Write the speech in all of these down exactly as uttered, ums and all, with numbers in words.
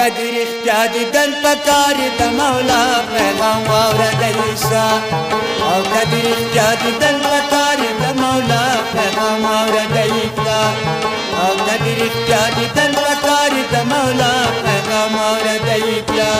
قدر اختیار دل پکار د مولا پیغام واورد عیسی او قدر اختیار دل پکار د مولا پیغام واورد عیسی او قدر اختیار دل پکار د مولا پیغام واورد عیسی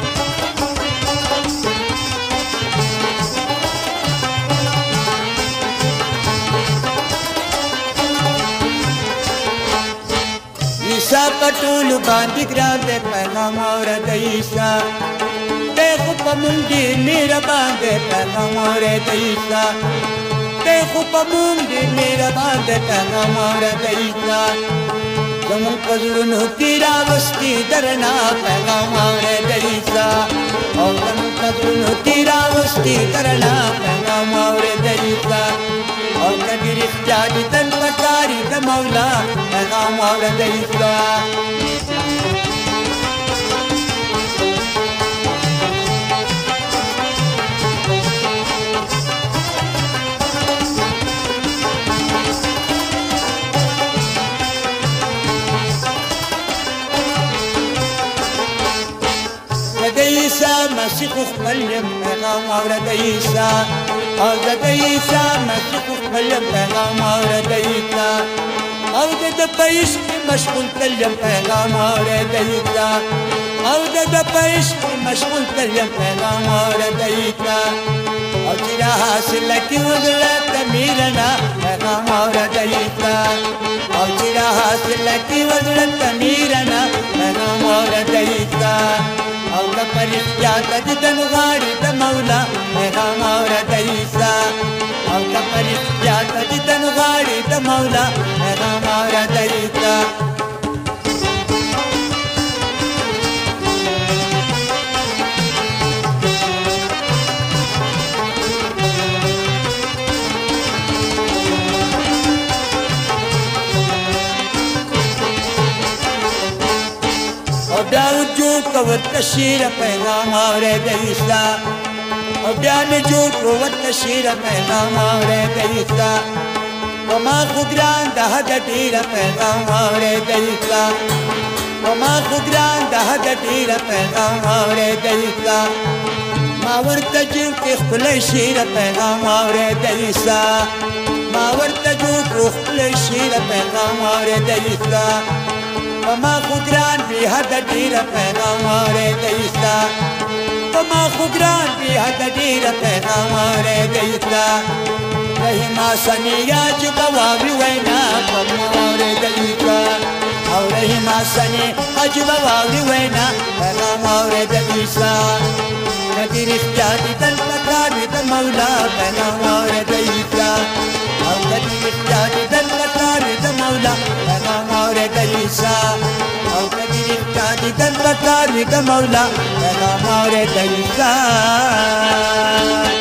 عیسی پټول باندې ګران دې پیغام اورد عیسی دې خو په مونږ دې مهربان دې پیغام اورد عیسی دې خو په مونږ دې مهربان دې پیغام اورد عیسی زموږ په زړونو کې راوستي درنا پیغام اورد عیسی او زموږ په زړونو کې راوستي درنا پیغام اورد عیسی او قدر اختیار دل پکار د مولا پیغام اورد عیسی د عیسی مسیح خپل پیغام اورد عیسی او د عیسی مسیح خپل پیغام اورد عیسی او د پیش مشغول کل پیغام اورد عیسی او د پیش مشغول کل پیغام اورد عیسی او چې حاصل کی حضرت میرنا پیغام اورد عیسی او چې حاصل کی حضرت میرنا پیغام اورد عیسی او د پرختیا د غاړې د مولا پیغام اورد عیسی او د پرختیا د غاړې د مولا پیغام اورد عیسی بیا وجود کوت تشیر پیغام اورد عیسی او بیا نجود کوت تشیر پیغام اورد عیسی وما خو ګران د حد ډیر پیغام اورد عیسی وما خو ګران د حد ډیر پیغام اورد عیسی ما ورته جوړ کې خپل شیر پیغام اورد عیسی ما ورته جوړ خپل شیر پیغام اورد عیسی وما خو ګران بی حد ډیر پیغام اورد عیسی وما خو ګران بی حد ډیر پیغام اورد عیسی رحیما سنیا چې بواوی وینا پیغام اورد عیسی او رحیما سنی چې بواوی وینا پیغام اورد عیسی قدر اختیار دل پکار د مولا پیغام اورد عیسی او قدر اختیار دل پکار د مولا پیغام اورد عیسی او قدر اختیار دل پکار د مولا پیغام اورد عیسی